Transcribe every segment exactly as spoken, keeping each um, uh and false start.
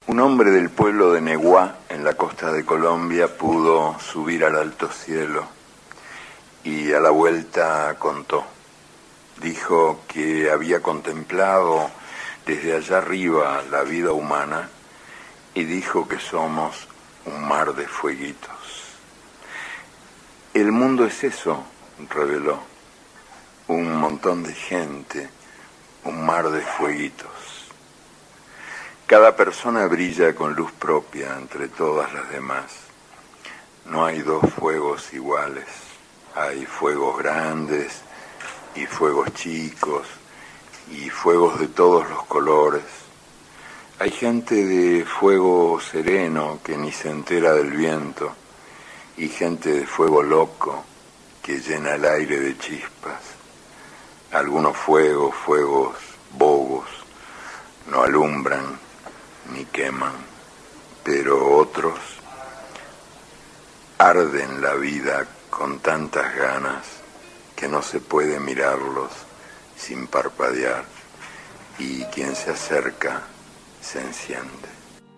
Un hombre del pueblo de Neguá, en la costa de Colombia, pudo subir al alto cielo y a la vuelta contó. Dijo que había contemplado desde allá arriba la vida humana y dijo que somos un mar de fueguitos. El mundo es eso, reveló, un montón de gente, un mar de fueguitos. Cada persona brilla con luz propia entre todas las demás. No hay dos fuegos iguales. Hay fuegos grandes y fuegos chicos y fuegos de todos los colores. Hay gente de fuego sereno que ni se entera del viento y gente de fuego loco que llena el aire de chispas. Algunos fuegos, fuegos bobos, no alumbran ni queman, pero otros arden la vida con tantas ganas que no se puede mirarlos sin parpadear, y quien se acerca se enciende.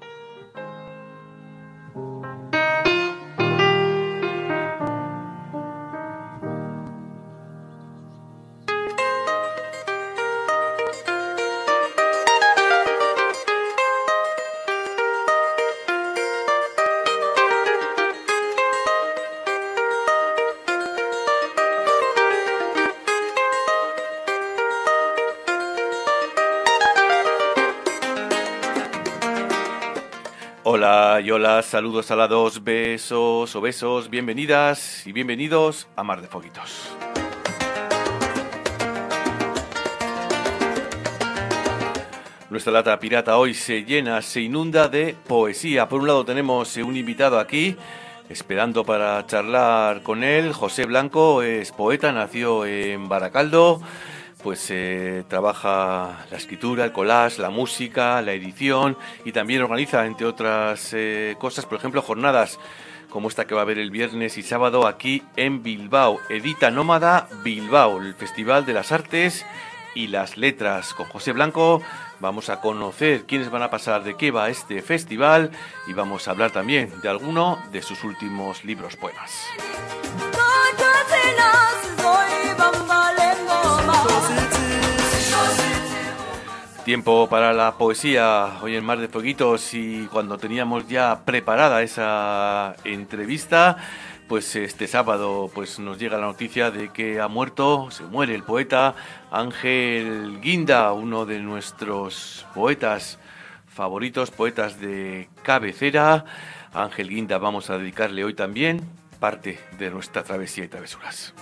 Hola y hola, saludos a la dos, besos o besos, bienvenidas y bienvenidos a Mar de Fueguitos. Nuestra lata pirata hoy se llena, se inunda de poesía. Por un lado tenemos un invitado aquí, esperando para charlar con él. José Blanco es poeta, nació en Baracaldo. Pues eh, trabaja la escritura, el collage, la música, la edición y también organiza, entre otras eh, cosas, por ejemplo, jornadas como esta que va a haber el viernes y sábado aquí en Bilbao. Edita Nómada Bilbao, el Festival de las Artes y las Letras. Con José Blanco vamos a conocer quiénes van a pasar, de qué va este festival y vamos a hablar también de alguno de sus últimos libros poemas. Tiempo para la poesía hoy en Mar de Fueguitos, y cuando teníamos ya preparada esa entrevista, pues este sábado pues nos llega la noticia de que ha muerto, se muere el poeta Ángel Guinda, uno de nuestros poetas favoritos, poetas de cabecera. A Ángel Guinda vamos a dedicarle hoy también parte de nuestra travesía y travesuras.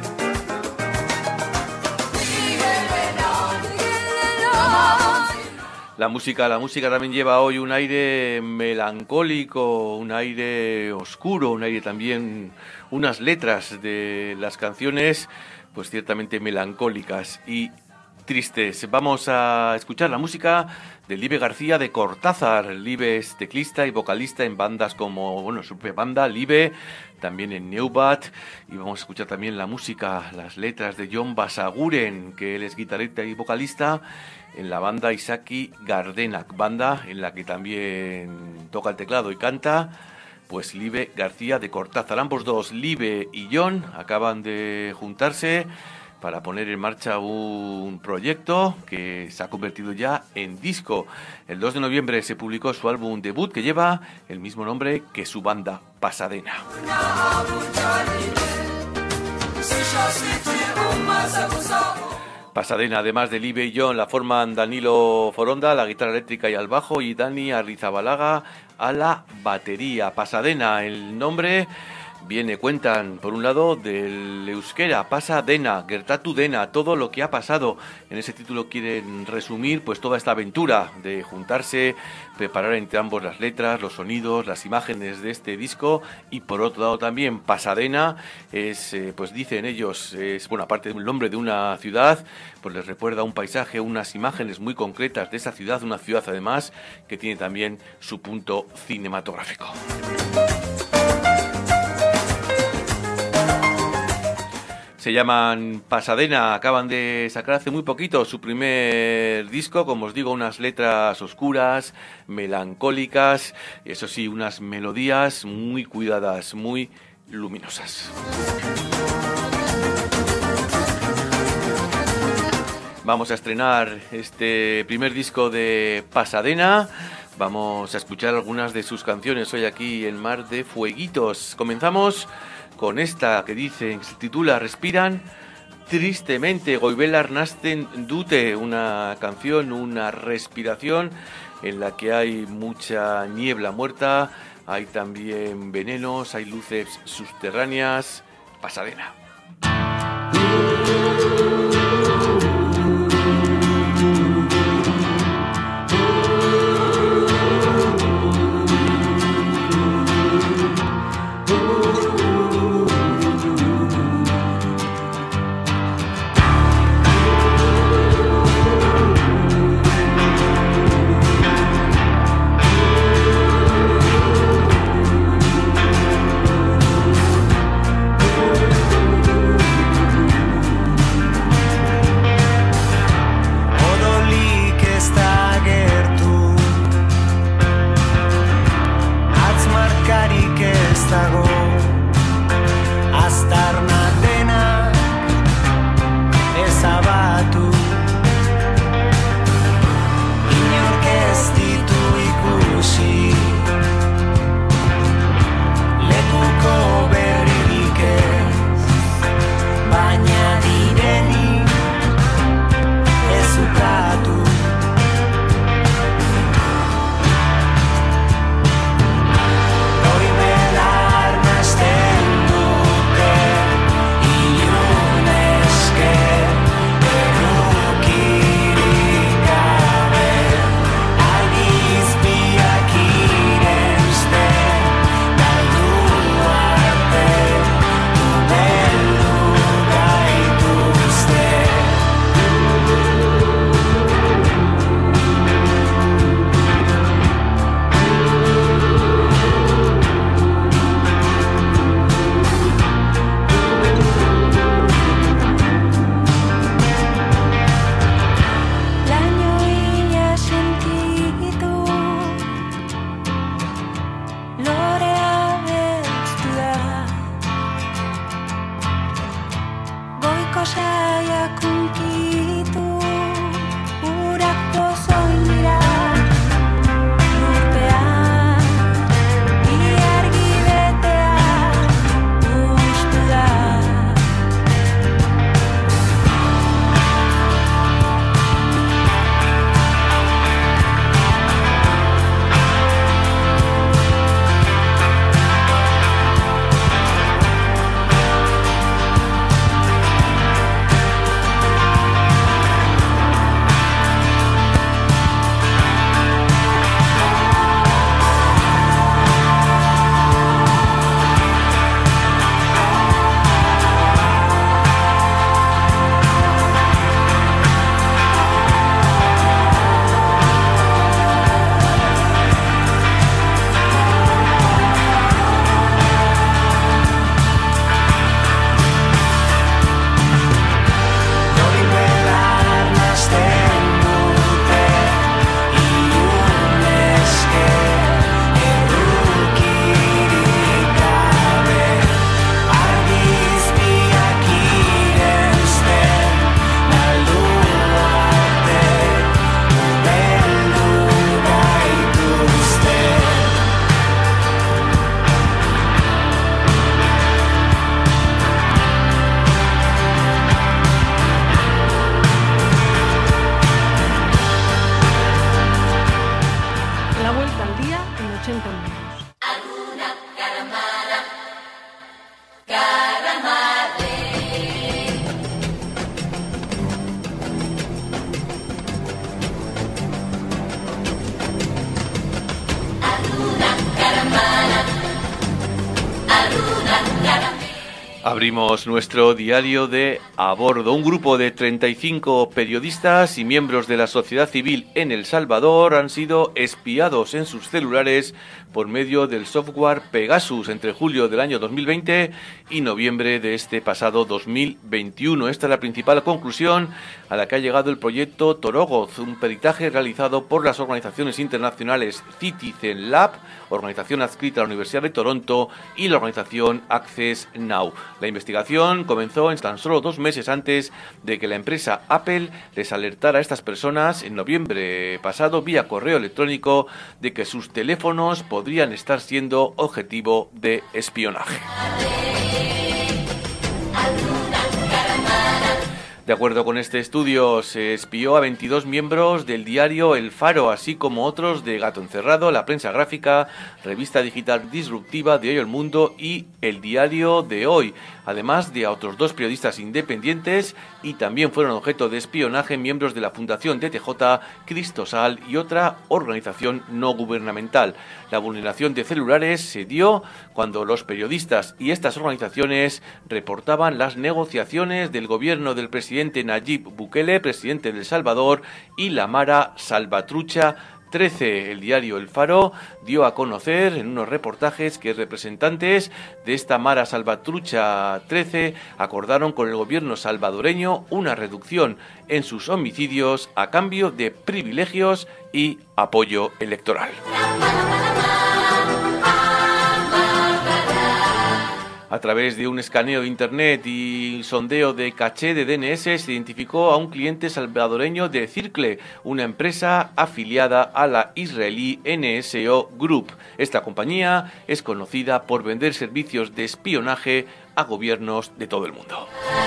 La música, la música también lleva hoy un aire melancólico, un aire oscuro, un aire también, unas letras de las canciones, pues ciertamente melancólicas y tristes. Vamos a escuchar la música de Libe García de Cortázar. Libe es teclista y vocalista en bandas como, bueno, su propia banda, Libe, también en Neubat, y vamos a escuchar también la música, las letras de Jon Basaguren, que él es guitarrista y vocalista en la banda Izaki Gardenak, banda en la que también toca el teclado y canta, pues Libe García de Cortázar. Ambos dos, Libe y Jon, acaban de juntarse para poner en marcha un proyecto que se ha convertido ya en disco. El dos de noviembre se publicó su álbum debut, que lleva el mismo nombre que su banda, Pasadena. Pasadena, además de Libe y Jon, la forman Danilo Foronda a la guitarra eléctrica y al bajo, y Dani Arrizabalaga a la batería. Pasadena, el nombre viene, cuentan, por un lado, del euskera, Pasadena, gertatu dena, todo lo que ha pasado. En ese título quieren resumir pues toda esta aventura de juntarse, preparar entre ambos las letras, los sonidos, las imágenes de este disco. Y por otro lado también Pasadena es, eh, pues dicen ellos, es, bueno, aparte del nombre de una ciudad, pues les recuerda un paisaje, unas imágenes muy concretas de esa ciudad, una ciudad además que tiene también su punto cinematográfico. Se llaman Pasadena, acaban de sacar hace muy poquito su primer disco, como os digo, unas letras oscuras, melancólicas, eso sí, unas melodías muy cuidadas, muy luminosas. Vamos a estrenar este primer disco de Pasadena. Vamos a escuchar algunas de sus canciones hoy aquí en Mar de Fueguitos. Comenzamos con esta que dice, que se titula Respiran tristemente, Goibelar nasten dute, una canción, una respiración en la que hay mucha niebla muerta, hay también venenos, hay luces subterráneas. Pasadena. Abrimos nuestro diario de A Bordo. Un grupo de treinta y cinco periodistas y miembros de la sociedad civil en El Salvador han sido espiados en sus celulares por medio del software Pegasus entre julio del año dos mil veinte y noviembre de este pasado dos mil veintiuno. Esta es la principal conclusión a la que ha llegado el proyecto Torogoz, un peritaje realizado por las organizaciones internacionales Citizen Lab, organización adscrita a la Universidad de Toronto, y la organización Access Now. La investigación comenzó en tan solo dos meses antes de que la empresa Apple les alertara a estas personas en noviembre pasado vía correo electrónico de que sus teléfonos podrían estar siendo objetivo de espionaje. De acuerdo con este estudio, se espió a veintidós miembros del diario El Faro, así como otros de Gato Encerrado, La Prensa Gráfica, Revista Digital Disruptiva, Diario El Mundo y El Diario de Hoy, además de a otros dos periodistas independientes, y también fueron objeto de espionaje miembros de la Fundación D T J, Cristosal y otra organización no gubernamental. La vulneración de celulares se dio cuando los periodistas y estas organizaciones reportaban las negociaciones del gobierno del presidente Nayib Bukele, presidente de El Salvador, y la Mara Salvatrucha trece. El diario El Faro dio a conocer en unos reportajes que representantes de esta Mara Salvatrucha trece acordaron con el gobierno salvadoreño una reducción en sus homicidios a cambio de privilegios y apoyo electoral. A través de un escaneo de Internet y sondeo de caché de D N S se identificó a un cliente salvadoreño de Circle, una empresa afiliada a la israelí N S O Group. Esta compañía es conocida por vender servicios de espionaje a gobiernos de todo el mundo.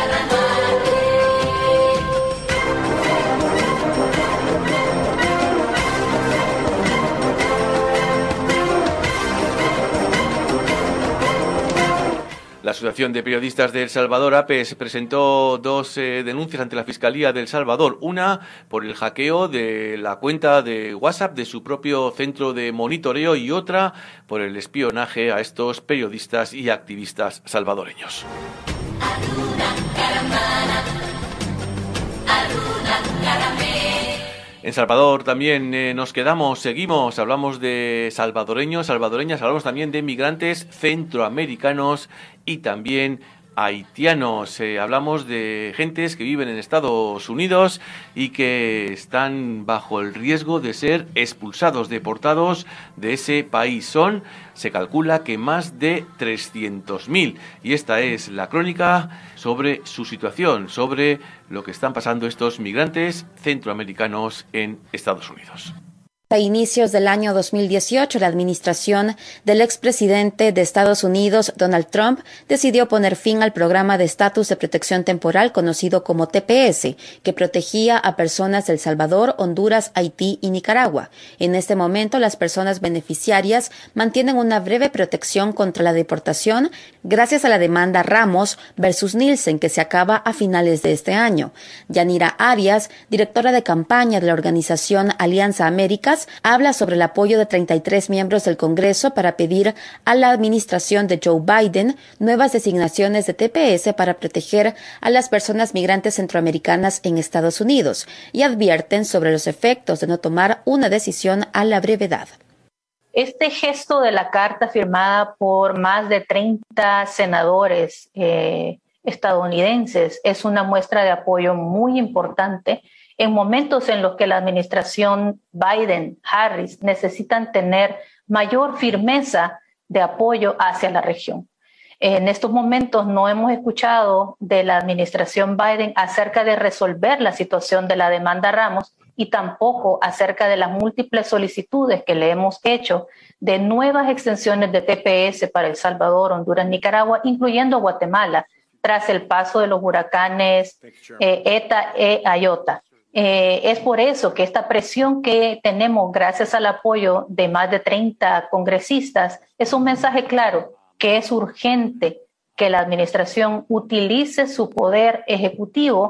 La Asociación de Periodistas de El Salvador, APES, presentó dos eh, denuncias ante la Fiscalía de El Salvador. Una por el hackeo de la cuenta de WhatsApp de su propio centro de monitoreo y otra por el espionaje a estos periodistas y activistas salvadoreños. En Salvador también eh, nos quedamos, seguimos, hablamos de salvadoreños, salvadoreñas, hablamos también de migrantes centroamericanos y también haitianos. Eh, hablamos de gentes que viven en Estados Unidos y que están bajo el riesgo de ser expulsados, deportados de ese país. Son, se calcula que más de trescientos mil. Y esta es la crónica sobre su situación, sobre lo que están pasando estos migrantes centroamericanos en Estados Unidos. A inicios del año dos mil dieciocho, la administración del expresidente de Estados Unidos, Donald Trump, decidió poner fin al programa de estatus de protección temporal conocido como T P S, que protegía a personas de El Salvador, Honduras, Haití y Nicaragua. En este momento, las personas beneficiarias mantienen una breve protección contra la deportación gracias a la demanda Ramos versus Nielsen, que se acaba a finales de este año. Yanira Arias, directora de campaña de la organización Alianza Américas, habla sobre el apoyo de treinta y tres miembros del Congreso para pedir a la administración de Joe Biden nuevas designaciones de T P S para proteger a las personas migrantes centroamericanas en Estados Unidos, y advierten sobre los efectos de no tomar una decisión a la brevedad. Este gesto de la carta firmada por más de treinta senadores eh, estadounidenses es una muestra de apoyo muy importante en momentos en los que la administración Biden-Harris necesitan tener mayor firmeza de apoyo hacia la región. En estos momentos no hemos escuchado de la administración Biden acerca de resolver la situación de la demanda Ramos y tampoco acerca de las múltiples solicitudes que le hemos hecho de nuevas extensiones de T P S para El Salvador, Honduras, Nicaragua, incluyendo Guatemala, tras el paso de los huracanes eh, Eta e Iota. Eh, es por eso que esta presión que tenemos gracias al apoyo de más de treinta congresistas es un mensaje claro que es urgente que la administración utilice su poder ejecutivo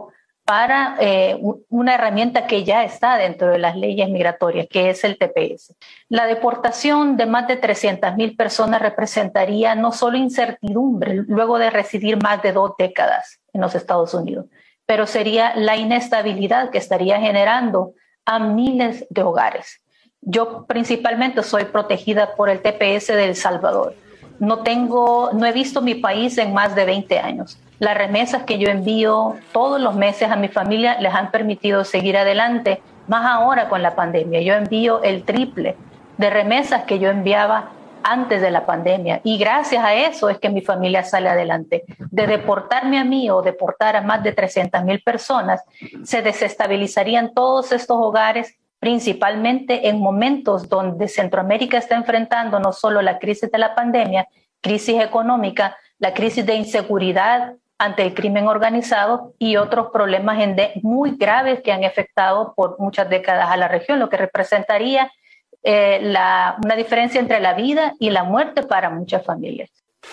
para eh, una herramienta que ya está dentro de las leyes migratorias, que es el T P S. La deportación de más de trescientas mil personas representaría no solo incertidumbre luego de residir más de dos décadas en los Estados Unidos, pero sería la inestabilidad que estaría generando a miles de hogares. Yo principalmente soy protegida por el T P S de El Salvador. No tengo, no he visto mi país en más de veinte años. Las remesas que yo envío todos los meses a mi familia les han permitido seguir adelante, más ahora con la pandemia. Yo envío el triple de remesas que yo enviaba antes de la pandemia, y gracias a eso es que mi familia sale adelante. De deportarme a mí o deportar a más de trescientas mil personas, se desestabilizarían todos estos hogares, principalmente en momentos donde Centroamérica está enfrentando no solo la crisis de la pandemia, crisis económica, la crisis de inseguridad ante el crimen organizado y otros problemas muy graves que han afectado por muchas décadas a la región, lo que representaría eh, la, una diferencia entre la vida y la muerte para muchas familias.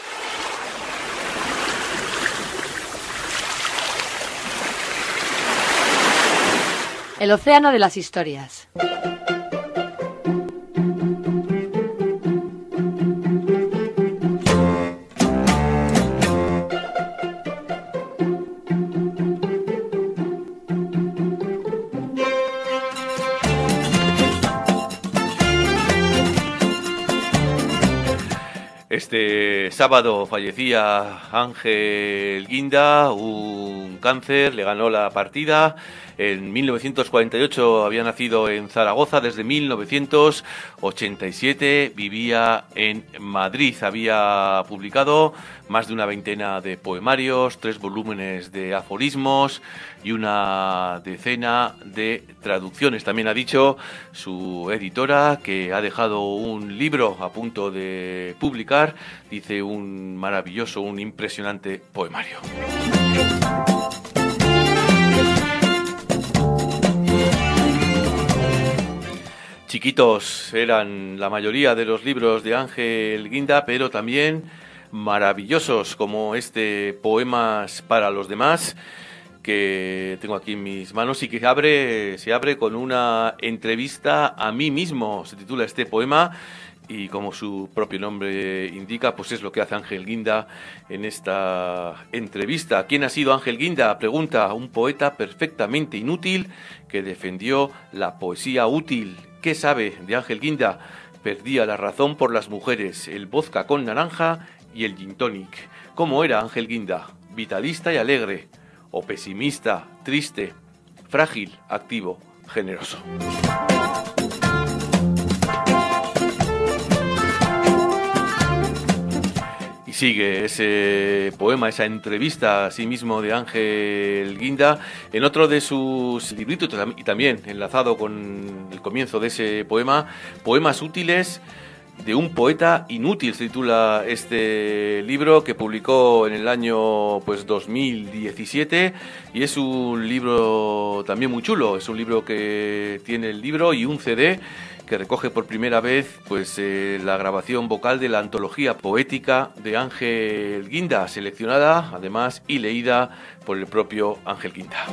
El océano de las historias. Este sábado fallecía Ángel Guinda, un cáncer, le ganó la partida. En mil novecientos cuarenta y ocho había nacido en Zaragoza, desde mil novecientos ochenta y siete vivía en Madrid. Había publicado más de una veintena de poemarios, tres volúmenes de aforismos y una decena de traducciones. También ha dicho su editora que ha dejado un libro a punto de publicar, dice, un maravilloso, un impresionante poemario. Chiquitos eran la mayoría de los libros de Ángel Guinda, pero también maravillosos como este Poemas para los demás, que tengo aquí en mis manos y que abre, se abre con una entrevista a mí mismo. Se titula este poema y, como su propio nombre indica, pues es lo que hace Ángel Guinda en esta entrevista. ¿Quién ha sido Ángel Guinda? Pregunta. Un poeta perfectamente inútil que defendió la poesía útil. ¿Qué sabe de Ángel Guinda? Perdía la razón por las mujeres, el vodka con naranja y el gin tonic. ¿Cómo era Ángel Guinda? Vitalista y alegre, o pesimista, triste, frágil, activo, generoso. Y sigue ese poema, esa entrevista a sí mismo de Ángel Guinda en otro de sus libritos, y también enlazado con el comienzo de ese poema, Poemas útiles de un poeta inútil, se titula este libro, que publicó en el año pues dos mil diecisiete, y es un libro también muy chulo. Es un libro que tiene el libro y un C D que recoge por primera vez pues eh, la grabación vocal de la antología poética de Ángel Guinda, seleccionada además y leída por el propio Ángel Guinda.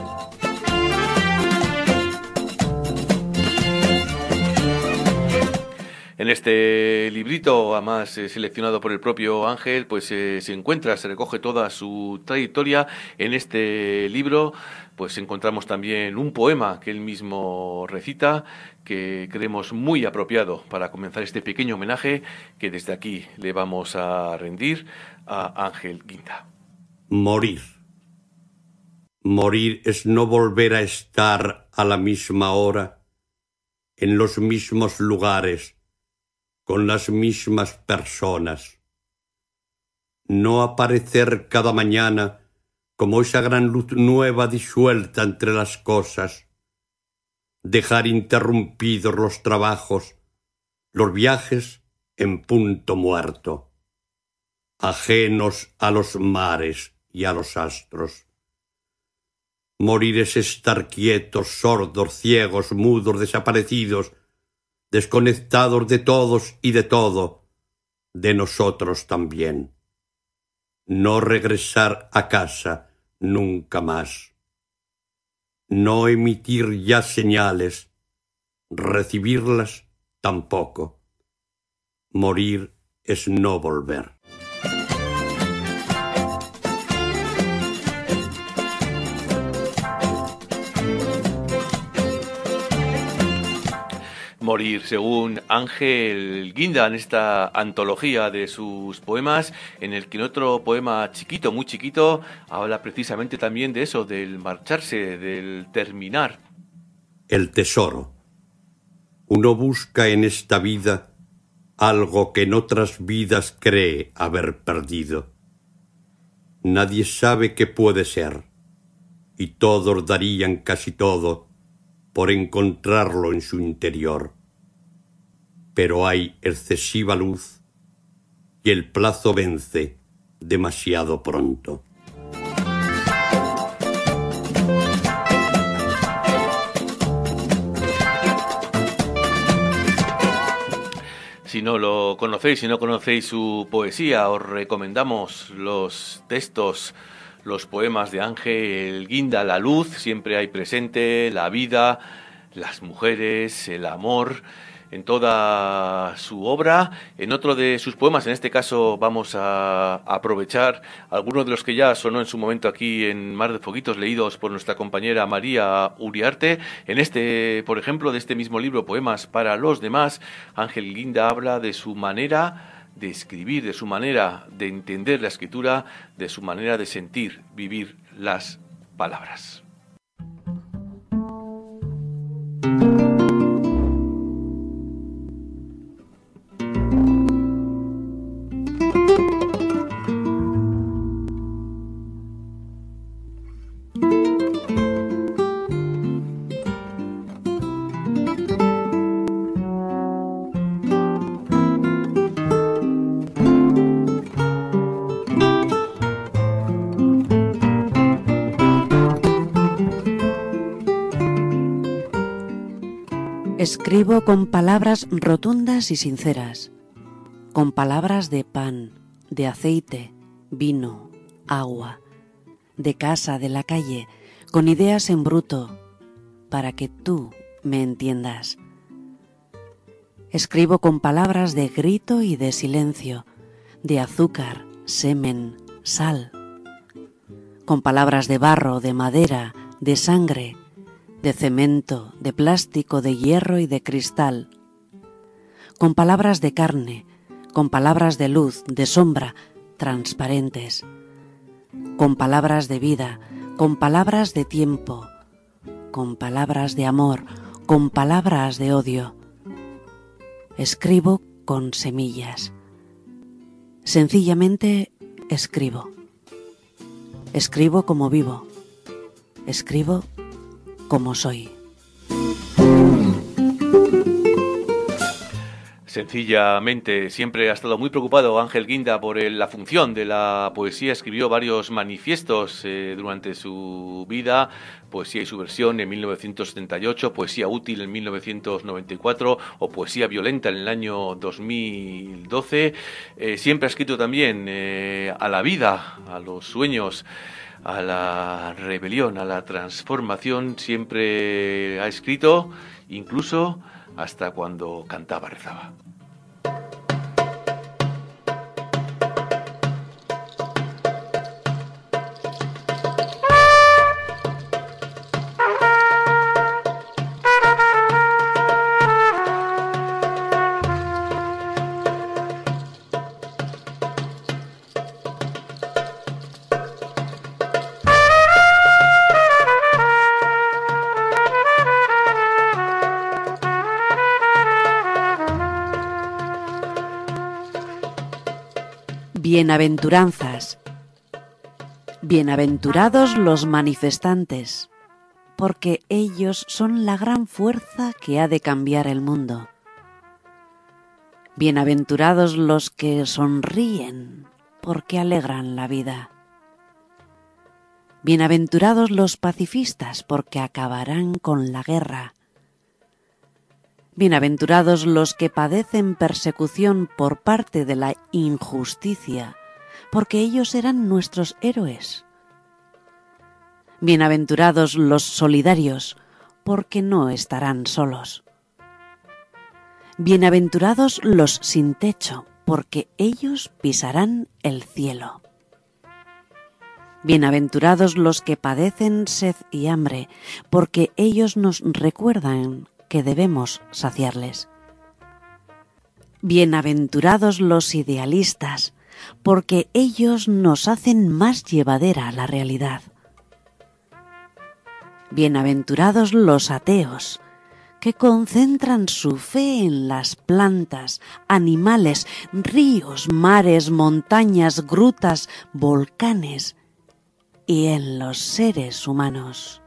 En este librito, además eh, seleccionado por el propio Ángel, pues eh, se encuentra, se recoge toda su trayectoria. En este libro pues encontramos también un poema que él mismo recita, que creemos muy apropiado para comenzar este pequeño homenaje que desde aquí le vamos a rendir a Ángel Guinda. Morir. Morir es no volver a estar a la misma hora, en los mismos lugares, con las mismas personas. No aparecer cada mañana como esa gran luz nueva disuelta entre las cosas. Dejar interrumpidos los trabajos, los viajes en punto muerto, ajenos a los mares y a los astros. Morir es estar quietos, sordos, ciegos, mudos, desaparecidos, desconectados de todos y de todo, de nosotros también. No regresar a casa nunca más. no emitir ya señales, recibirlas tampoco. Morir es no volver. Morir, según Ángel Guinda, en esta antología de sus poemas, en el que en otro poema chiquito, muy chiquito, habla precisamente también de eso, del marcharse, del terminar. El tesoro. Uno busca en esta vida algo que en otras vidas cree haber perdido. Nadie sabe qué puede ser, y todos darían casi todo por encontrarlo en su interior. Pero hay excesiva luz y el plazo vence demasiado pronto. Si no lo conocéis, si no conocéis su poesía, os recomendamos los textos, los poemas de Ángel Guinda. La luz siempre hay presente, la vida, las mujeres, el amor, en toda su obra. En otro de sus poemas, en este caso vamos a aprovechar algunos de los que ya sonó en su momento aquí en Mar de Foguitos, leídos por nuestra compañera María Uriarte. En este, por ejemplo, de este mismo libro, Poemas para los demás, Ángel Guinda habla de su manera de escribir, de su manera de entender la escritura, de su manera de sentir, vivir las palabras. Escribo con palabras rotundas y sinceras, con palabras de pan, de aceite, vino, agua, de casa, de la calle, con ideas en bruto, para que tú me entiendas. Escribo con palabras de grito y de silencio, de azúcar, semen, sal, con palabras de barro, de madera, de sangre, de cemento, de plástico, de hierro y de cristal, con palabras de carne, con palabras de luz, de sombra, transparentes, con palabras de vida, con palabras de tiempo, con palabras de amor, con palabras de odio. Escribo con semillas. Sencillamente escribo. Escribo como vivo. Escribo como soy. Sencillamente, siempre ha estado muy preocupado Ángel Guinda por el, la función de la poesía. Escribió varios manifiestos eh, durante su vida, Poesía y subversión en mil novecientos setenta y ocho, Poesía útil en mil novecientos noventa y cuatro o Poesía violenta en el año dos mil doce. Eh, siempre ha escrito también eh, a la vida, a los sueños, a la rebelión, a la transformación. Siempre ha escrito, incluso hasta cuando cantaba, rezaba. Bienaventuranzas. Bienaventurados los manifestantes, porque ellos son la gran fuerza que ha de cambiar el mundo. Bienaventurados los que sonríen, porque alegran la vida. Bienaventurados los pacifistas, porque acabarán con la guerra. Bienaventurados los que padecen persecución por parte de la injusticia, porque ellos serán nuestros héroes. Bienaventurados los solidarios, porque no estarán solos. Bienaventurados los sin techo, porque ellos pisarán el cielo. Bienaventurados los que padecen sed y hambre, porque ellos nos recuerdan que debemos saciarles. Bienaventurados los idealistas, porque ellos nos hacen más llevadera la realidad. Bienaventurados los ateos, que concentran su fe en las plantas, animales, ríos, mares, montañas, grutas, volcanes y en los seres humanos.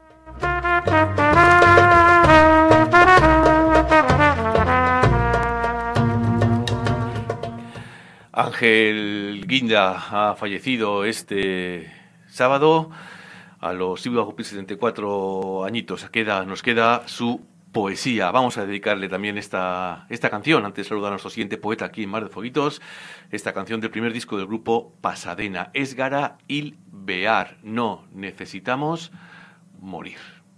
Ángel Guinda ha fallecido este sábado. A los iba a cumplir setenta y cuatro añitos. Queda, nos queda su poesía. Vamos a dedicarle también esta, esta canción, antes de saludar a nuestro siguiente poeta aquí en Mar de Foguitos, esta canción del primer disco del grupo Pasadena, Ez gara hil behar, no necesitamos morir.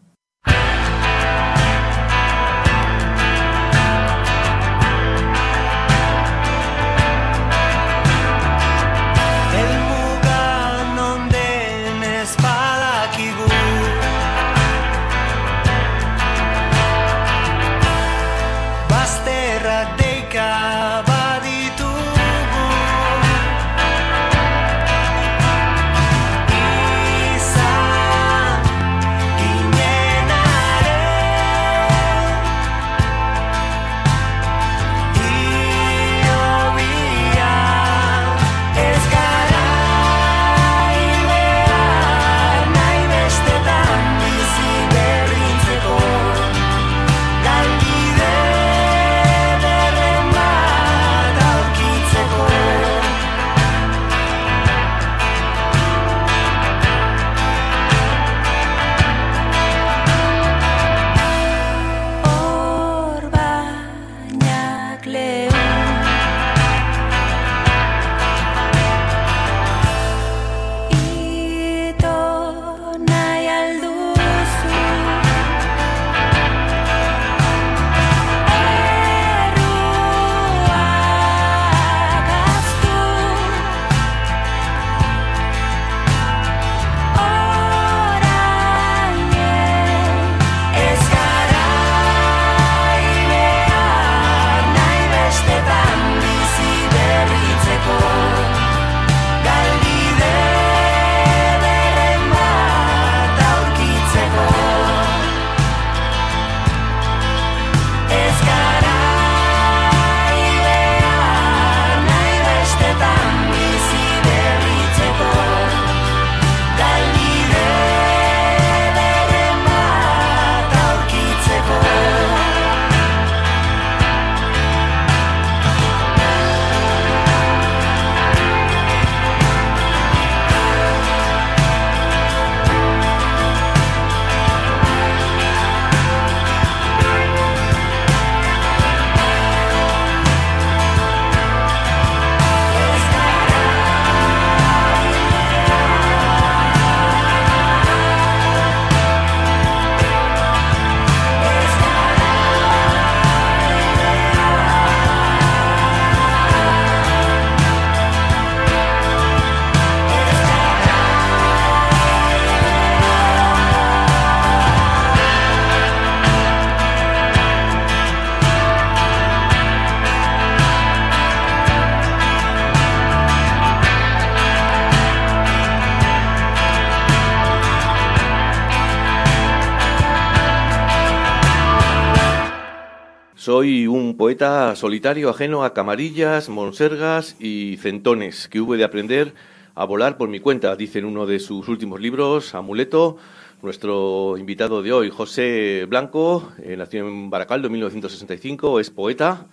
Soy un poeta solitario, ajeno a camarillas, monsergas y centones, que hube de aprender a volar por mi cuenta, dice en uno de sus últimos libros, Amuleto. Nuestro invitado de hoy, José Blanco, eh, nació en Baracaldo en mil novecientos sesenta y cinco, es poeta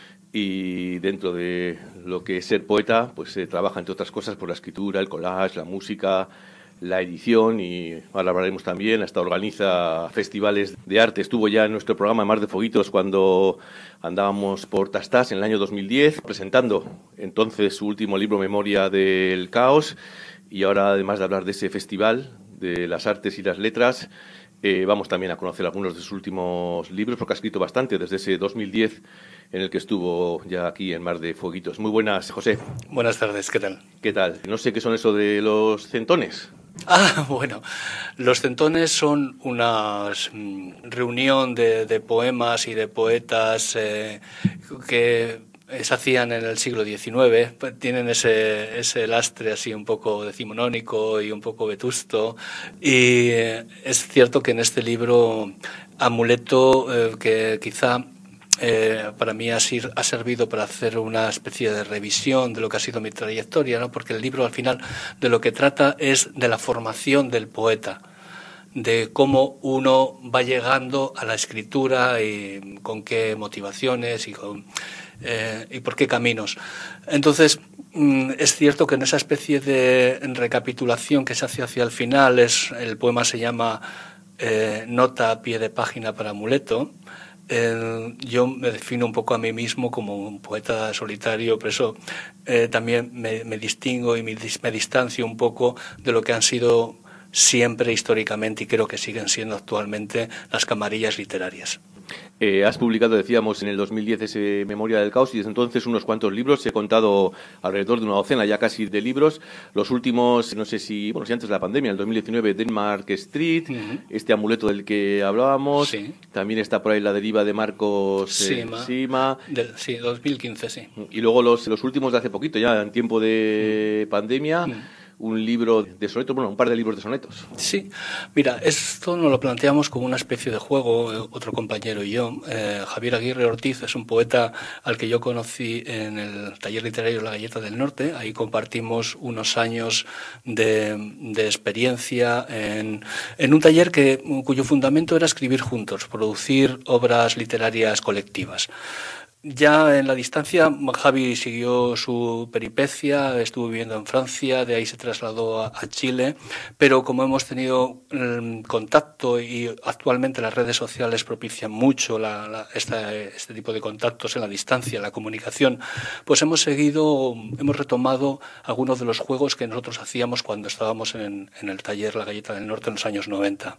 y dentro de lo que es ser poeta, pues se eh, trabaja entre otras cosas por la escritura, el collage, la música, la edición y ahora hablaremos también, hasta organiza festivales de arte. Estuvo ya en nuestro programa Mar de Foguitos cuando andábamos por Tastás en el año dos mil diez, presentando entonces su último libro, Memoria del Caos, y ahora además de hablar de ese festival de las artes y las letras. Eh, vamos también a conocer algunos de sus últimos libros, porque ha escrito bastante desde ese dos mil diez en el que estuvo ya aquí en Mar de Fueguitos. Muy buenas, José. Buenas tardes, ¿qué tal? ¿Qué tal? No sé qué son eso de los centones. Ah, bueno, los centones son una mm, reunión de, de poemas y de poetas eh, que se hacían en el siglo diecinueve, tienen ese, ese lastre así un poco decimonónico y un poco vetusto, y eh, es cierto que en este libro Amuleto, eh, que quizá Eh, para mí ha, sir, ha servido para hacer una especie de revisión de lo que ha sido mi trayectoria, ¿no? Porque el libro al final de lo que trata es de la formación del poeta, de cómo uno va llegando a la escritura y con qué motivaciones y, con, eh, y por qué caminos. Entonces, mm, es cierto que en esa especie de recapitulación que se hace hacia el final, es, el poema se llama eh, Nota a pie de página para Amuleto. Eh, yo me defino un poco a mí mismo como un poeta solitario, por eso eh, también me, me distingo y me, me distancio un poco de lo que han sido siempre históricamente y creo que siguen siendo actualmente las camarillas literarias. Eh, has publicado, decíamos, en el dos mil diez ese Memoria del Caos y desde entonces unos cuantos libros. He contado alrededor de una docena ya casi de libros. Los últimos, no sé si, bueno, si antes de la pandemia, en el dos mil diecinueve, Denmark Street, uh-huh. este amuleto del que hablábamos. Sí. También está por ahí La deriva de Marcos eh, Sima. Sima. Del, sí, dos mil quince, sí. Y luego los, los últimos de hace poquito, ya en tiempo de uh-huh. pandemia. Uh-huh. Un libro de sonetos, bueno, un par de libros de sonetos. Sí, mira, esto nos lo planteamos como una especie de juego, eh, otro compañero y yo. Eh, Javier Aguirre Ortiz es un poeta al que yo conocí en el taller literario La Galleta del Norte. Ahí compartimos unos años de, de experiencia en, en un taller que, cuyo fundamento era escribir juntos, producir obras literarias colectivas. Ya en la distancia, Javi siguió su peripecia, estuvo viviendo en Francia, de ahí se trasladó a, a Chile, pero como hemos tenido eh, contacto y actualmente las redes sociales propician mucho la, la, esta, este tipo de contactos en la distancia, la comunicación, pues hemos seguido, hemos retomado algunos de los juegos que nosotros hacíamos cuando estábamos en, en el taller La Galleta del Norte en los años noventa.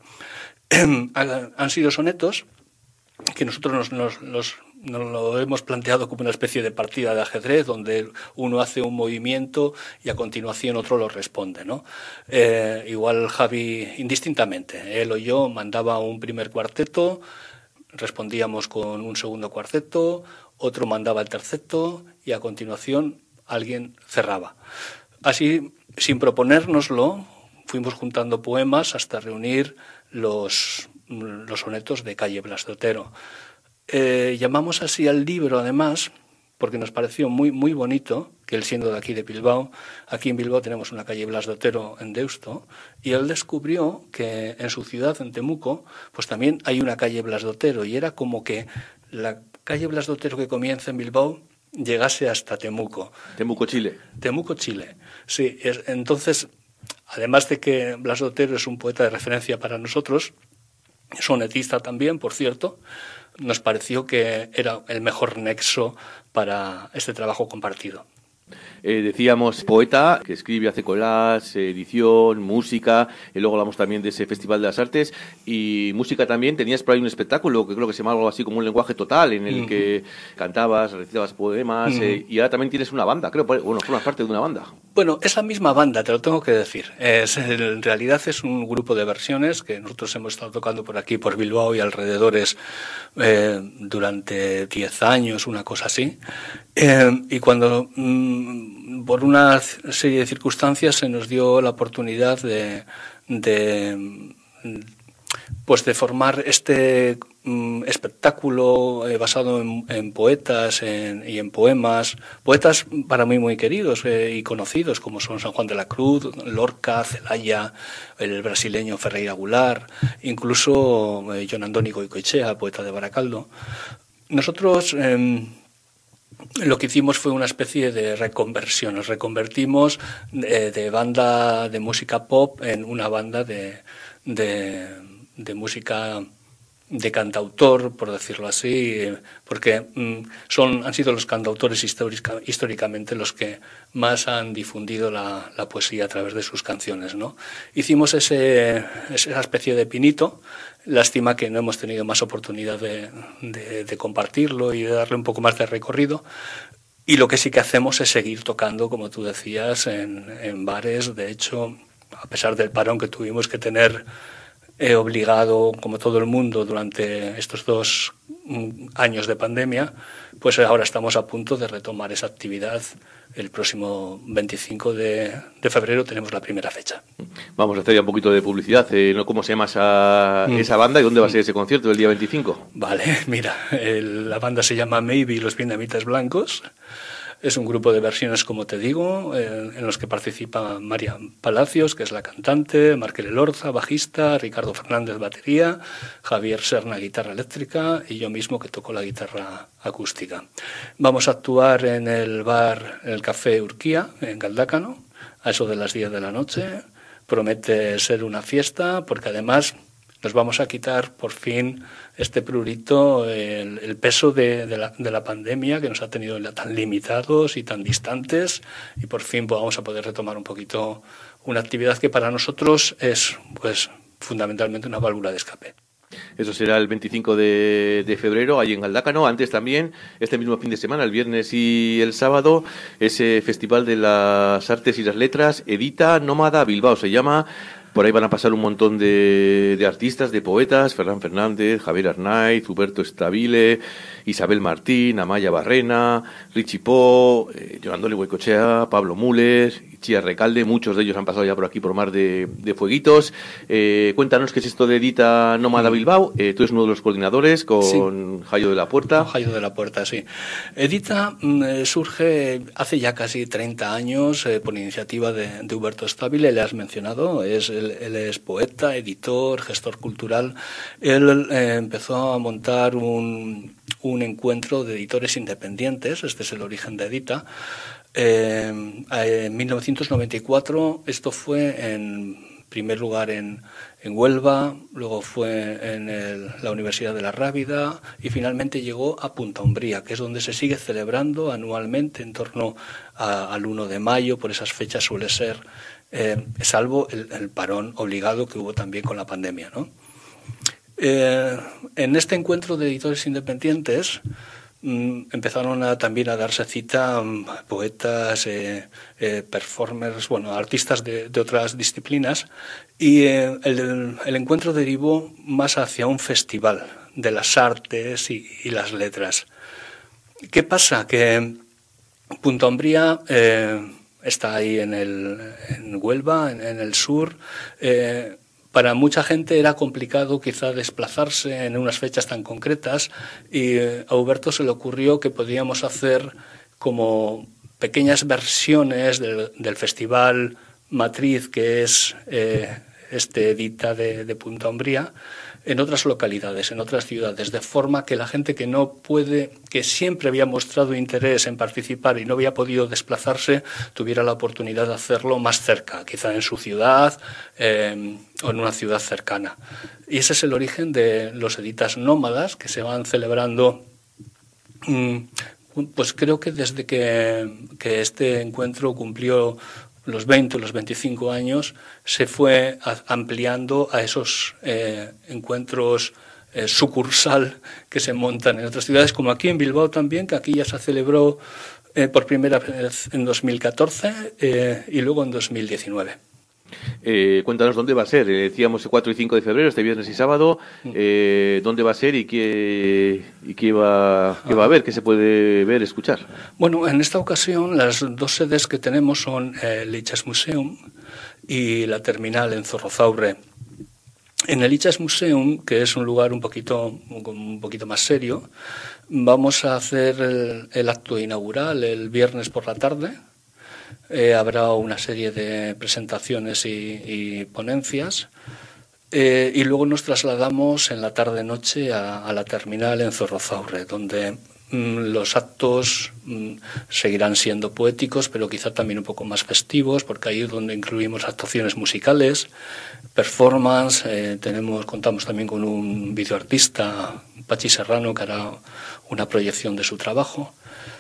Han sido sonetos que nosotros nos, nos, nos Nos lo hemos planteado como una especie de partida de ajedrez donde uno hace un movimiento y a continuación otro lo responde, ¿no? Eh, igual Javi, indistintamente, él o yo mandaba un primer cuarteto, respondíamos con un segundo cuarteto, otro mandaba el terceto y a continuación alguien cerraba. Así, sin proponérnoslo, fuimos juntando poemas hasta reunir los, los sonetos de Calle Blas de Otero. Eh, llamamos así al libro, además, porque nos pareció muy muy bonito, que él siendo de aquí de Bilbao, aquí en Bilbao tenemos una calle Blas de Otero en Deusto, y él descubrió que en su ciudad, en Temuco, pues también hay una calle Blas de Otero, y era como que la calle Blas de Otero que comienza en Bilbao llegase hasta Temuco. Temuco, Chile. Temuco, Chile, sí. Es, entonces, además de que Blas de Otero es un poeta de referencia para nosotros, sonetista también, por cierto, nos pareció que era el mejor nexo para este trabajo compartido. Eh, decíamos poeta, que escribe, hace collage, edición, música, y luego hablamos también de ese Festival de las Artes, y música también. Tenías por ahí un espectáculo que creo que se llama algo así como Un lenguaje total, en el uh-huh. que cantabas, recitabas poemas, uh-huh. eh, y ahora también tienes una banda, creo, bueno, formas parte de una banda. Bueno, es la misma banda, te lo tengo que decir. Es, en realidad es un grupo de versiones que nosotros hemos estado tocando por aquí, por Bilbao y alrededores, eh, durante diez años, una cosa así. Eh, y cuando, mm, por una serie de circunstancias, se nos dio la oportunidad de, de pues de formar este mm, espectáculo eh, basado en, en poetas en, y en poemas, poetas para mí muy queridos eh, y conocidos, como son San Juan de la Cruz, Lorca, Celaya, el brasileño Ferreira Goulart, incluso eh, John Andónico Goicoechea, poeta de Baracaldo. Nosotros eh, lo que hicimos fue una especie de reconversión. Nos reconvertimos de, de banda de música pop en una banda de, de, de música de cantautor, por decirlo así, porque mm, son, han sido los cantautores histórica, históricamente los que más han difundido la, la poesía a través de sus canciones, ¿no? Hicimos ese, esa especie de pinito. Lástima que no hemos tenido más oportunidad de, de, de compartirlo y de darle un poco más de recorrido. Y lo que sí que hacemos es seguir tocando, como tú decías, en, en bares. De hecho, a pesar del parón que tuvimos que tener eh, obligado, como todo el mundo, durante estos dos años de pandemia, pues ahora estamos a punto de retomar esa actividad. El próximo veinticinco de febrero tenemos la primera fecha. Vamos a hacer ya un poquito de publicidad, eh, ¿no? ¿Cómo se llama esa, mm. esa banda y dónde va a ser ese concierto el día veinticinco? Vale, mira, el, la banda se llama Maybe y los Vietnamitas Blancos. Es un grupo de versiones, como te digo, eh, en los que participa María Palacios, que es la cantante, Markel Elorza, bajista, Ricardo Fernández, batería, Javier Serna, guitarra eléctrica, y yo mismo, que toco la guitarra acústica. Vamos a actuar en el bar, el Café Urquía, en Galdácano, a eso de las diez de la noche. Promete ser una fiesta, porque además nos vamos a quitar por fin este prurito, el, el peso de, de, la, de la pandemia que nos ha tenido tan limitados y tan distantes, y por fin vamos a poder retomar un poquito una actividad que para nosotros es, pues, fundamentalmente una válvula de escape. Eso será el veinticinco de febrero, ahí en Galdácano. Antes también, este mismo fin de semana, el viernes y el sábado, ese Festival de las Artes y las Letras, Edita Nómada Bilbao, se llama. Por ahí van a pasar un montón de, de artistas, de poetas, Ferran Fernández, Javier Arnaiz, Huberto Estabile, Isabel Martín, Amaya Barrena, Richie Po, eh, Yolanda Huecochea, Pablo Mules, Chía Recalde. Muchos de ellos han pasado ya por aquí por Mar de, de Fueguitos. Eh, cuéntanos qué es esto de Edita Nómada Bilbao. Eh, tú eres uno de los coordinadores con sí. Jayo de la Puerta. Jayo de la Puerta, sí. Edita eh, surge hace ya casi treinta años eh, por iniciativa de, de Huberto Estabile, le has mencionado. Es, él, él es poeta, editor, gestor cultural. Él eh, empezó a montar un, un encuentro de editores independientes. Este es el origen de Edita. Eh, en mil novecientos noventa y cuatro esto fue en primer lugar en, en Huelva, luego fue en el, la Universidad de la Rábida y finalmente llegó a Punta Umbría, que es donde se sigue celebrando anualmente en torno a, al uno de mayo. Por esas fechas suele ser, eh, salvo el, el parón obligado que hubo también con la pandemia, ¿no? Eh, en este encuentro de editores independientes empezaron a, también a darse cita um, poetas, eh, eh, performers, bueno, artistas de, de otras disciplinas, y eh, el, el encuentro derivó más hacia un festival de las artes y, y las letras. ¿Qué pasa? Que Punta Umbría eh, está ahí en, el, en Huelva, en, en el sur. eh, Para mucha gente era complicado quizá desplazarse en unas fechas tan concretas, y a Huberto se le ocurrió que podíamos hacer como pequeñas versiones del, del festival matriz, que es eh, este Edita de, de Punta Umbría, en otras localidades, en otras ciudades, de forma que la gente que no puede, que siempre había mostrado interés en participar y no había podido desplazarse, tuviera la oportunidad de hacerlo más cerca, quizá en su ciudad eh, o en una ciudad cercana. Y ese es el origen de los Editas Nómadas, que se van celebrando, pues creo que desde que, que este encuentro cumplió los veinte o los veinticinco años, se fue ampliando a esos eh, encuentros eh, sucursal que se montan en otras ciudades, como aquí en Bilbao también, que aquí ya se celebró eh, por primera vez en dos mil catorce eh, y luego en dos mil diecinueve. Eh, cuéntanos dónde va a ser. Eh, decíamos el cuatro y cinco de febrero, este viernes y sábado. Eh, ¿Dónde va a ser y qué, y qué, va, qué va a haber? ¿Qué se puede ver, escuchar? Bueno, en esta ocasión las dos sedes que tenemos son eh, el Itxas Museum y la terminal en Zorrozaurre. En el Itxas Museum, que es un lugar un poquito, un poquito más serio, vamos a hacer el, el acto inaugural el viernes por la tarde. Eh, habrá una serie de presentaciones y, y ponencias, eh, y luego nos trasladamos en la tarde-noche a, a la terminal en Zorrozaurre, donde Los actos seguirán siendo poéticos, pero quizá también un poco más festivos, porque ahí es donde incluimos actuaciones musicales, performance, eh, tenemos, contamos también con un videoartista, Pachi Serrano, que hará una proyección de su trabajo.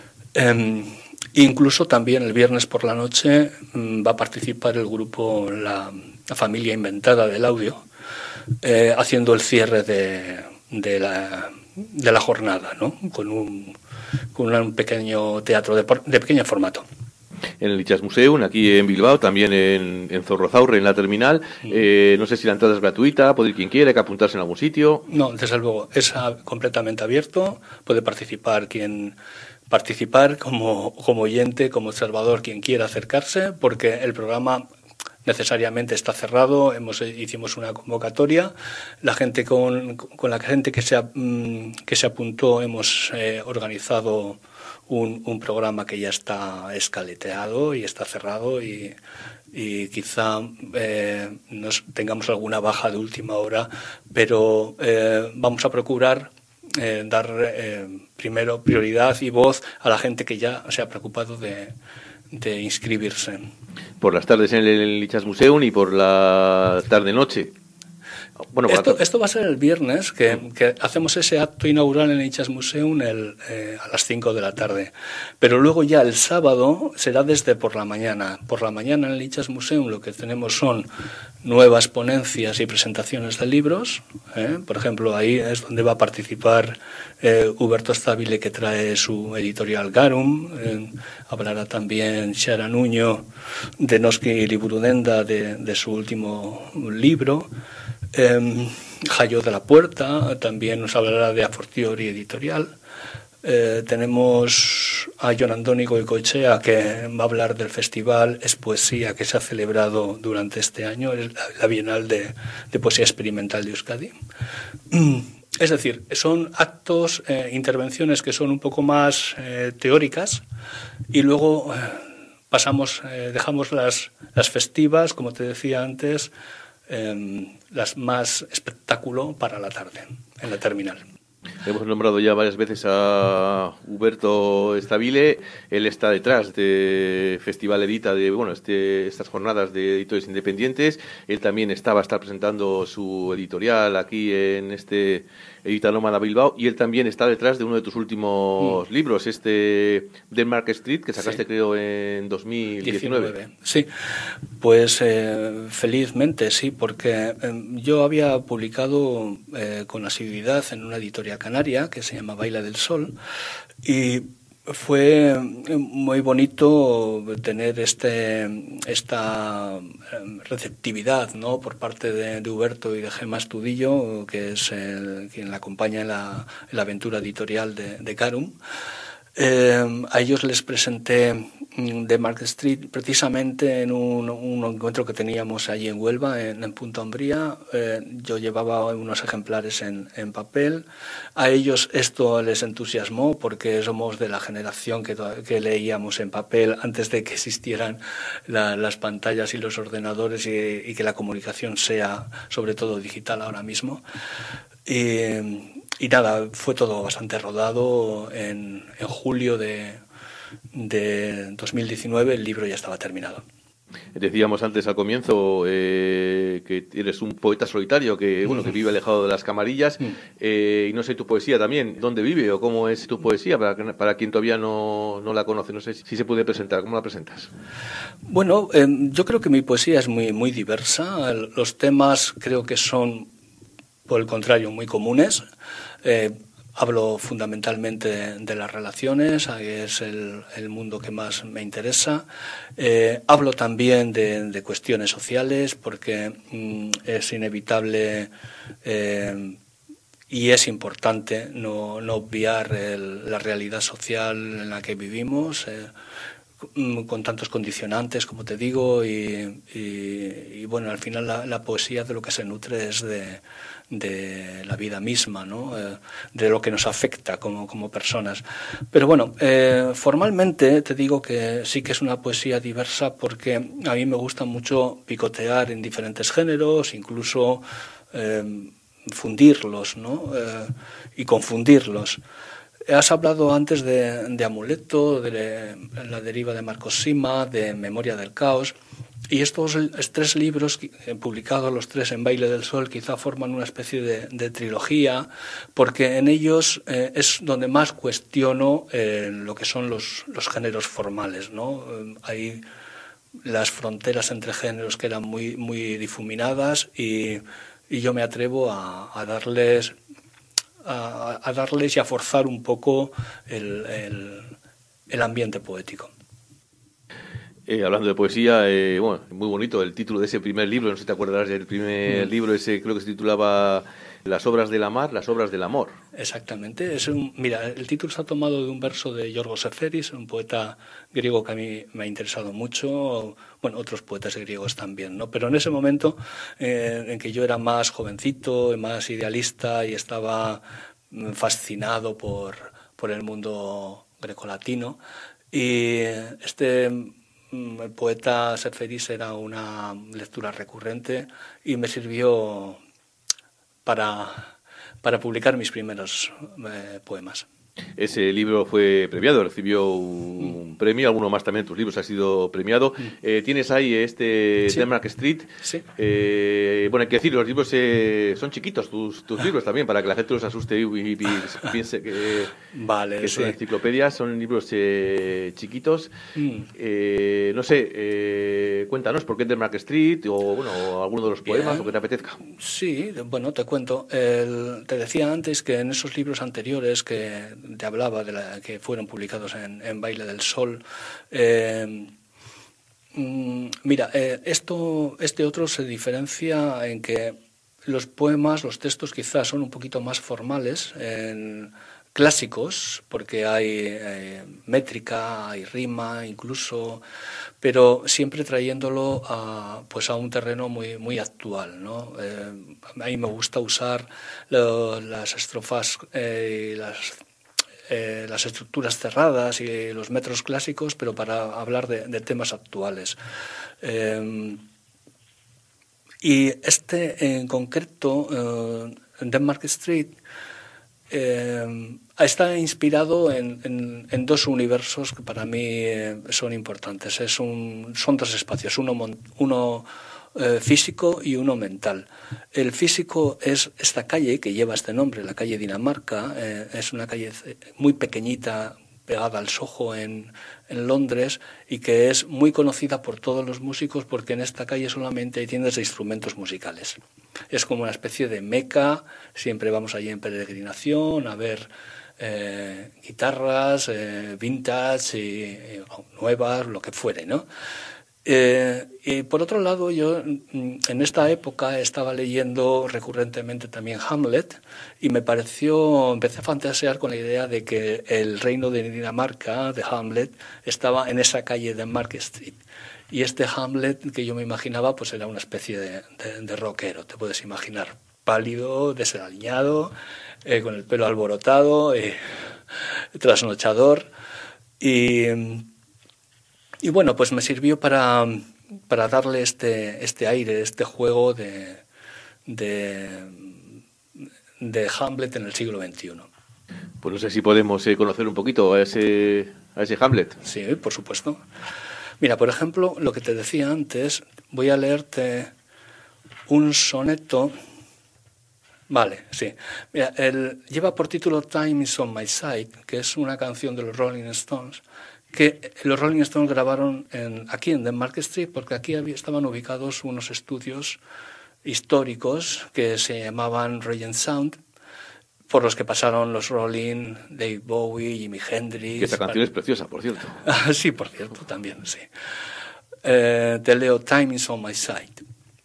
Eh, incluso también el viernes por la noche va a participar el grupo La, la Familia Inventada del Audio, eh, haciendo el cierre de, de la... de la jornada, ¿no? Con un, con un pequeño teatro de, de pequeño formato. En el Itxasmuseum, aquí en Bilbao, también en, en Zorrozaurre, en la terminal. Eh, no sé si la entrada es gratuita, puede ir quien quiera, hay que apuntarse en algún sitio. No, desde luego, es completamente abierto, puede participar quien participar como, como oyente, como observador, quien quiera acercarse, porque el programa necesariamente está cerrado. Hemos hicimos una convocatoria, la gente con, con la gente que se que se apuntó hemos eh, organizado un, un programa que ya está escaleteado y está cerrado, y, y quizá eh, nos tengamos alguna baja de última hora, pero eh, vamos a procurar eh, dar eh, primero prioridad y voz a la gente que ya se ha preocupado de de inscribirse. Por las tardes en el Itxasmuseum y por la tarde-noche. Bueno, esto, esto va a ser el viernes, que, que hacemos ese acto inaugural en el Itxasmuseum el, eh, a las cinco de la tarde. Pero luego ya el sábado será desde por la mañana. Por la mañana en el Itxasmuseum lo que tenemos son nuevas ponencias y presentaciones de libros. ¿eh? Por ejemplo, ahí es donde va a participar eh, Huberto Stabile, que trae su editorial Garum. Eh, hablará también Xara Nuño de Noski Liburudenda, de, de su último libro. Eh, Jayo de la Puerta también nos hablará de A Fortiori Editorial. Eh, tenemos a Jon Andoni Goicoechea, que va a hablar del festival Es Poesía, que se ha celebrado durante este año, la Bienal de, de Poesía Experimental de Euskadi. Es decir, son actos, eh, intervenciones que son un poco más eh, teóricas, y luego eh, pasamos, eh, dejamos las, las festivas, como te decía antes, eh, las más espectáculo para la tarde, en la terminal. Hemos nombrado ya varias veces a Huberto Stabile. Él está detrás de Festival Edita, de bueno, este, estas jornadas de editores independientes. Él también está, va a estar presentando su editorial aquí en este Edita Nómada Bilbao, y él también está detrás de uno de tus últimos mm. libros, este Denmark Street, que sacaste, sí, creo en dos mil diecinueve. diecinueve. Sí, pues eh, felizmente sí, porque eh, yo había publicado eh, con asiduidad en una editorial canaria que se llama Baila del Sol, y fue muy bonito tener este esta receptividad, ¿no?, por parte de, de Huberto y de Gemma Estudillo, que es el, quien la acompaña en la, en la aventura editorial de, de Garum. Eh, a ellos les presenté Denmark Street precisamente en un, un encuentro que teníamos allí en Huelva, en, en Punta Umbría. Eh, yo llevaba unos ejemplares en, en papel. A ellos esto les entusiasmó, porque somos de la generación que, que leíamos en papel antes de que existieran la, las pantallas y los ordenadores, y, y que la comunicación sea sobre todo digital ahora mismo. Y, y nada, fue todo bastante rodado. En, en julio de, de dos mil diecinueve el libro ya estaba terminado. Decíamos antes al comienzo eh, que eres un poeta solitario que bueno que vive alejado de las camarillas, eh, y no sé tu poesía también, ¿dónde vive o cómo es tu poesía para, para quien todavía no, no la conoce? No sé si, si se puede presentar, ¿cómo la presentas? Bueno, eh, yo creo que mi poesía es muy, muy diversa. Los temas creo que son, por el contrario, muy comunes. Eh, hablo fundamentalmente de, de las relaciones, es el, el mundo que más me interesa. Eh, hablo también de, de cuestiones sociales, porque mm, es inevitable eh, y es importante no, no obviar el, la realidad social en la que vivimos, eh, con tantos condicionantes, como te digo, y, y, y bueno, al final la, la poesía de lo que se nutre es de, de la vida misma, ¿no? Eh, de lo que nos afecta como, como personas. Pero bueno, eh, formalmente te digo que sí que es una poesía diversa, porque a mí me gusta mucho picotear en diferentes géneros, incluso eh, fundirlos, ¿no? Eh, y confundirlos. has hablado antes de, de Amuleto, de La deriva de Marcos Sima, de Memoria del caos, y estos tres libros, publicados los tres en Baile del Sol, quizá forman una especie de, de trilogía, porque en ellos eh, es donde más cuestiono eh, lo que son los, los géneros formales, ¿no? Eh, hay las fronteras entre géneros que eran muy, muy difuminadas y, y yo me atrevo a, a darles... A, a darles y a forzar un poco el, el, el ambiente poético. Eh, hablando de poesía, eh, bueno, muy bonito el título de ese primer libro, no sé si te acordarás del primer mm. libro, ese creo que se titulaba Las obras de la mar, las obras del amor. Exactamente, es un, mira, el título está tomado de un verso de Yorgos Seferis, un poeta griego que a mí me ha interesado mucho, bueno, otros poetas griegos también, ¿no? Pero en ese momento eh, en que yo era más jovencito, más idealista y estaba fascinado por, por el mundo grecolatino, y este... el poeta Seferis era una lectura recurrente y me sirvió para, para publicar mis primeros eh, poemas. Ese libro fue premiado, recibió un mm. premio, alguno más también de tus libros ha sido premiado. Mm. Eh, tienes ahí este sí. Denmark Street. Sí. Eh, bueno, hay que decir, los libros eh, son chiquitos, tus, tus libros también, para que la gente los asuste y, y, y piense que, vale, que sí. son enciclopedias, son libros eh, chiquitos. Mm. Eh, no sé, eh, cuéntanos por qué Denmark Street o bueno, alguno de los poemas Bien. o que te apetezca. Sí, bueno, te cuento. El, te decía antes que en esos libros anteriores que te hablaba de la que fueron publicados en, en Baile del Sol. Eh, mm, mira, eh, esto, este otro se diferencia en que los poemas, los textos quizás son un poquito más formales, en, clásicos, porque hay eh, métrica, hay rima incluso, pero siempre trayéndolo a, pues a un terreno muy, muy actual, ¿no? Eh, a mí me gusta usar lo, las estrofas y eh, las Eh, las estructuras cerradas y los metros clásicos, pero para hablar de, de temas actuales. Eh, y este en concreto, eh, Denmark Street, eh, está inspirado en, en, en dos universos que para mí eh, son importantes. Es un, son dos espacios, uno, uno eh, físico y uno mental. El físico es esta calle que lleva este nombre, la calle Dinamarca. Eh, es una calle muy pequeñita, pegada al Soho en, en Londres, y que es muy conocida por todos los músicos porque en esta calle solamente hay tiendas de instrumentos musicales. Es como una especie de meca, siempre vamos allí en peregrinación a ver eh, guitarras, eh, vintage, y, y, nuevas, lo que fuere, ¿no? Eh, y por otro lado, yo en esta época estaba leyendo recurrentemente también Hamlet y me pareció, empecé a fantasear con la idea de que el reino de Dinamarca, de Hamlet, estaba en esa calle de Denmark Street. Y este Hamlet que yo me imaginaba pues era una especie de, de, de rockero, te puedes imaginar, pálido, desaliñado, eh, con el pelo alborotado, eh, trasnochador y... Y bueno, pues me sirvió para, para darle este, este aire, este juego de, de, de Hamlet en el siglo veintiuno. Pues no sé si podemos eh, conocer un poquito a ese, a ese Hamlet. Sí, por supuesto. Mira, por ejemplo, lo que te decía antes, voy a leerte un soneto. Vale, sí. Mira, el, lleva por título Time is on my side, que es una canción de los Rolling Stones, que los Rolling Stones grabaron en, aquí en Denmark Street, porque aquí había, estaban ubicados unos estudios históricos que se llamaban Regent Sound, por los que pasaron los Rolling, David Bowie, Jimi Hendrix. Que esta canción es preciosa, por cierto. Sí, por cierto, también, sí. Eh, te leo Time is on my side.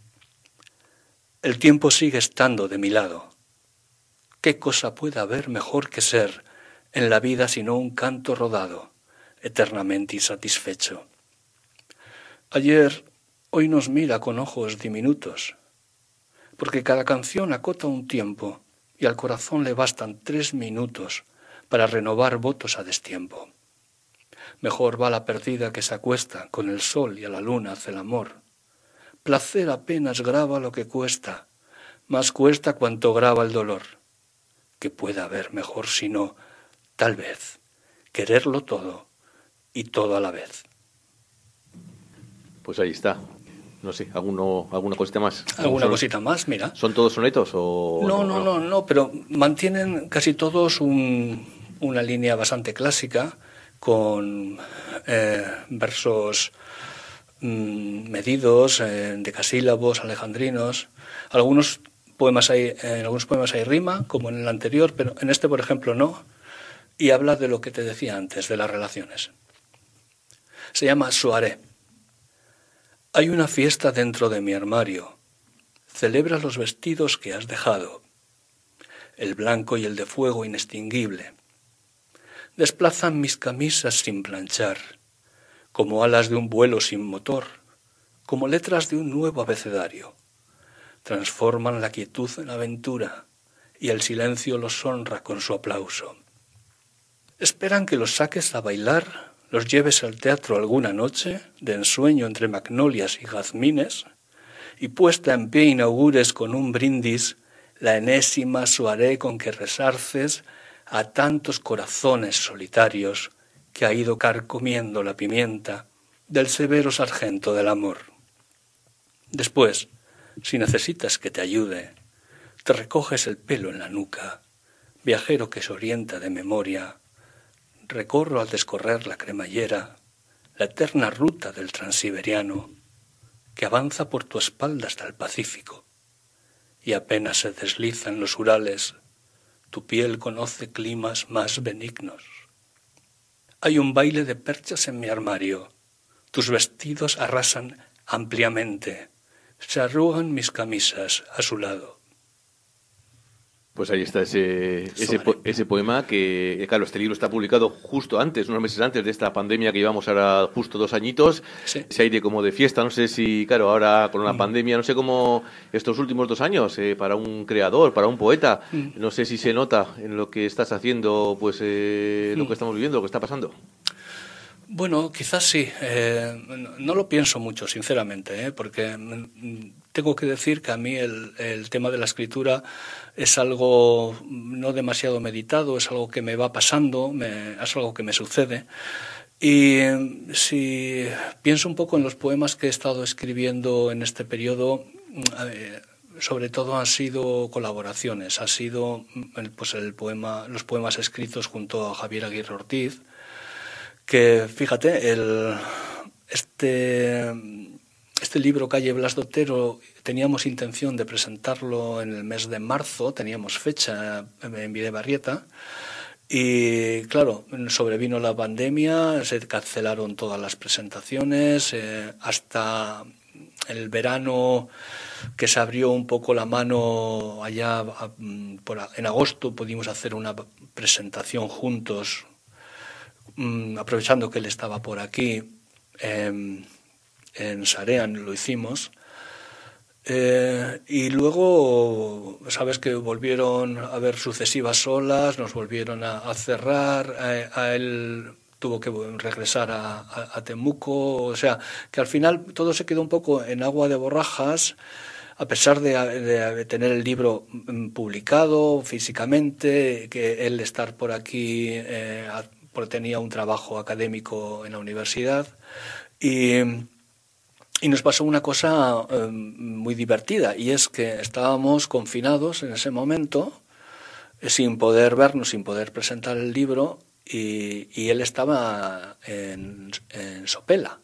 El tiempo sigue estando de mi lado. ¿Qué cosa puede haber mejor que ser en la vida sino un canto rodado, eternamente insatisfecho? Ayer, hoy nos mira con ojos diminutos, porque cada canción acota un tiempo y al corazón le bastan tres minutos para renovar votos a destiempo. Mejor va la perdida que se acuesta con el sol y a la luna hace el amor. Placer apenas grava lo que cuesta, más cuesta cuanto grava el dolor. ¿Qué puede haber mejor sino tal vez, quererlo todo y todo a la vez. Pues ahí está. No sé, ¿alguno, ¿alguna cosita más? ¿Alguna cosita más? Mira. ¿Son todos sonetos o...? No, no, no, no, pero mantienen casi todos un, una línea bastante clásica con eh, versos mmm, medidos, eh, decasílabos, alejandrinos. Algunos poemas hay, en algunos poemas hay rima, como en el anterior, pero en este, por ejemplo, no. Y habla de lo que te decía antes, de las relaciones. Se llama Soirée. Hay una fiesta dentro de mi armario. Celebra los vestidos que has dejado. El blanco y el de fuego inextinguible. Desplazan mis camisas sin planchar, como alas de un vuelo sin motor, como letras de un nuevo abecedario. Transforman la quietud en aventura y el silencio los honra con su aplauso. Esperan que los saques a bailar, los lleves al teatro alguna noche, de ensueño entre magnolias y jazmines, y puesta en pie inaugures con un brindis la enésima soirée con que resarces a tantos corazones solitarios que ha ido carcomiendo la pimienta del severo sargento del amor. Después, si necesitas que te ayude, te recoges el pelo en la nuca, viajero que se orienta de memoria. Recorro al descorrer la cremallera la eterna ruta del transiberiano que avanza por tu espalda hasta el Pacífico, y apenas se deslizan los Urales, tu piel conoce climas más benignos. Hay un baile de perchas en mi armario, tus vestidos arrasan ampliamente, se arrugan mis camisas a su lado. Pues ahí está ese, ese, po ese poema que, claro, este libro está publicado justo antes, unos meses antes de esta pandemia que llevamos ahora justo dos añitos. Sí. Ese aire como de fiesta, no sé si, claro, ahora con la mm. pandemia, no sé cómo estos últimos dos años, eh, para un creador, para un poeta, mm. no sé si se nota en lo que estás haciendo, pues eh, mm. lo que estamos viviendo, lo que está pasando. Bueno, quizás sí. Eh, no lo pienso mucho, sinceramente, ¿eh? porque tengo que decir que a mí el, el tema de la escritura es algo no demasiado meditado, es algo que me va pasando, me, es algo que me sucede. Y si pienso un poco en los poemas que he estado escribiendo en este periodo, eh, sobre todo han sido colaboraciones, ha sido pues el poema, los poemas escritos junto a Javier Aguirre Ortiz, que fíjate, el, este, este libro Calle Blas de Otero teníamos intención de presentarlo en el mes de marzo, teníamos fecha en Bidebarrieta, y claro, sobrevino la pandemia, se cancelaron todas las presentaciones, eh, hasta el verano que se abrió un poco la mano allá por, en agosto pudimos hacer una presentación juntos, aprovechando que él estaba por aquí, eh, en Sarean lo hicimos, eh, y luego sabes que volvieron a haber sucesivas olas, nos volvieron a, a cerrar, a, a él tuvo que regresar a, a, a Temuco, o sea que al final todo se quedó un poco en agua de borrajas, a pesar de, de tener el libro publicado físicamente, que él estar por aquí eh, a, porque tenía un trabajo académico en la universidad, y, y nos pasó una cosa eh, muy divertida, y es que estábamos confinados en ese momento, eh, sin poder vernos, sin poder presentar el libro, y, y él estaba en, en Sopela.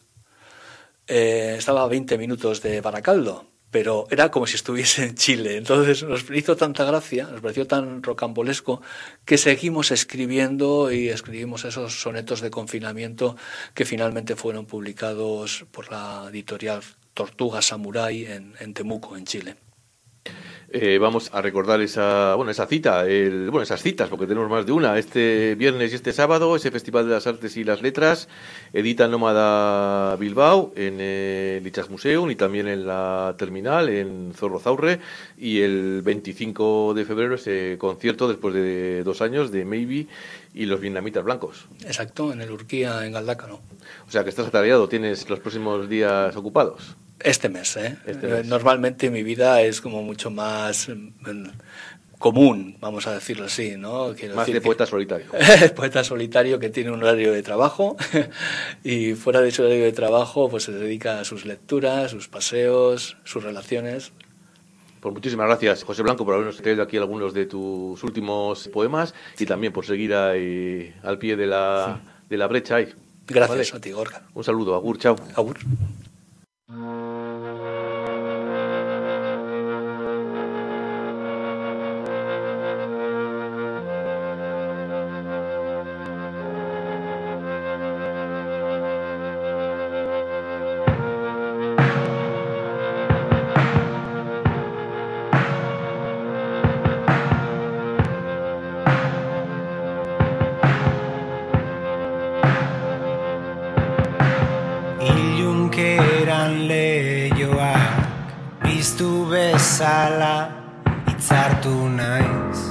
Eh, estaba a veinte minutos de Baracaldo, pero era como si estuviese en Chile. Entonces nos hizo tanta gracia, nos pareció tan rocambolesco, que seguimos escribiendo y escribimos esos sonetos de confinamiento que finalmente fueron publicados por la editorial Tortuga Samurai en, en Temuco, en Chile. Eh, vamos a recordar esa bueno esa cita, el, bueno esas citas, porque tenemos más de una, este viernes y este sábado, ese Festival de las Artes y las Letras, edita Nómada Bilbao en el Lichas Museum y también en la Terminal, en Zorrozaurre, y el veinticinco de febrero ese concierto, después de dos años, de Maybe y los Vietnamitas Blancos. Exacto, en el Urquía, en Galdácano. O sea que estás atareado, tienes los próximos días ocupados. Este mes, ¿eh? Este mes. Normalmente mi vida es como mucho más común, vamos a decirlo así, ¿no? Quiero Más decir de que, poeta solitario. poeta solitario que tiene un horario de trabajo y fuera de su horario de trabajo pues se dedica a sus lecturas, sus paseos, sus relaciones. Pues muchísimas gracias, José Blanco, por habernos traído aquí algunos de tus últimos poemas y también por seguir ahí al pie de la, de la brecha ahí. Gracias ¿Vale? a ti, Gorka. Un saludo, agur, chao. Agur. Bezala itzartu naiz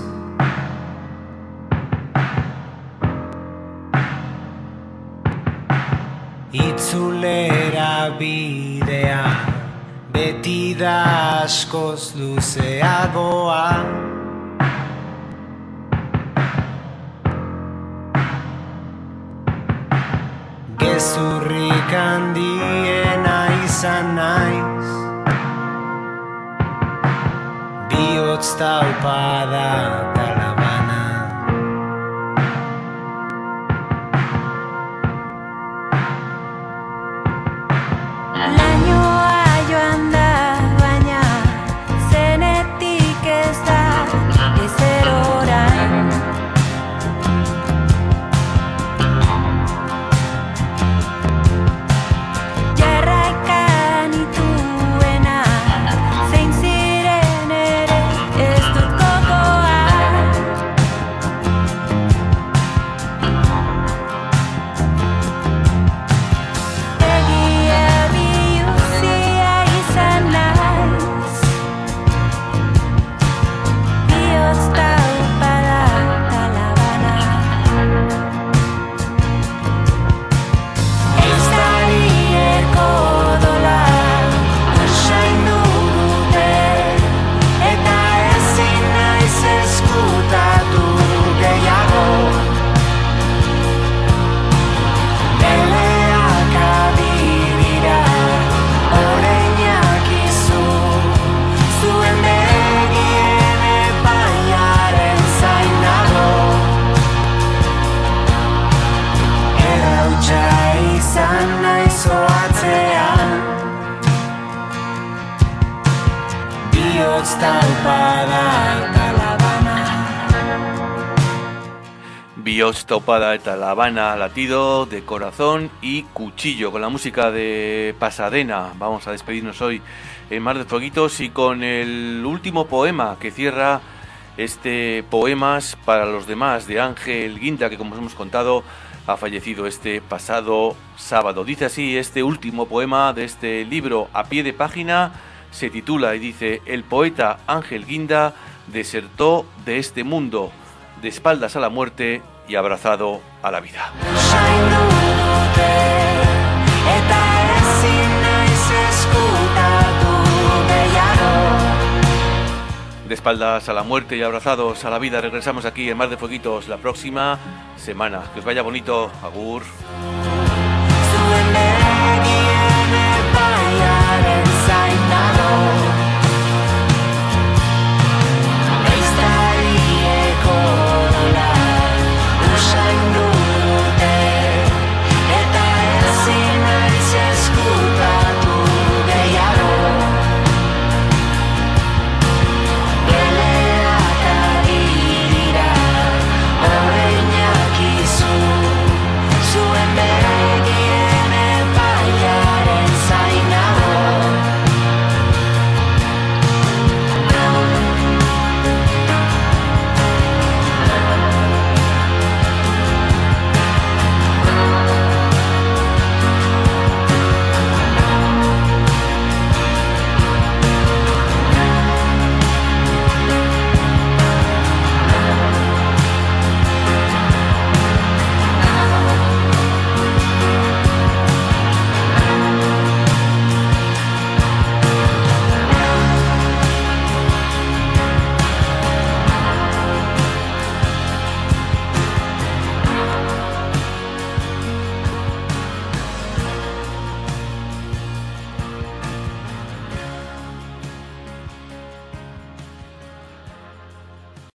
Itzulera bidea beti da askoz luzeagoa Gezurrik handiena izan naiz Bihotz taupada talabana Lainoa joan da, baina zenetik ez da ezer orain Jarraikan ituena zein ziren ere ez dut gogoa Egia bihuzia izan naiz Bihotz taupada talabana Eiztarieko dola usaindu dute Eta ezin naiz eskutatu gehiago Beleak adirira oreinak izu Zuen begien epaiaren zainago Erautsa izan naiz oatzean Bihotz taupada talabana Bihotz taupada eta La Habana, Latido de Corazón y Cuchillo, con la música de Pasadena. Vamos a despedirnos hoy en Mar de Fueguitos y con el último poema que cierra este Poemas para los demás de Ángel Guinda, que como os hemos contado ha fallecido este pasado sábado. Dice así este último poema de este libro a pie de página, se titula y dice: el poeta Ángel Guinda desertó de este mundo, de espaldas a la muerte y abrazado a la vida. Usaindu dute eta ezin naiz eskutatu gehiago De espaldas a la muerte y abrazados a la vida. Regresamos aquí en Mar de Fueguitos la próxima semana. Que os vaya bonito. Agur.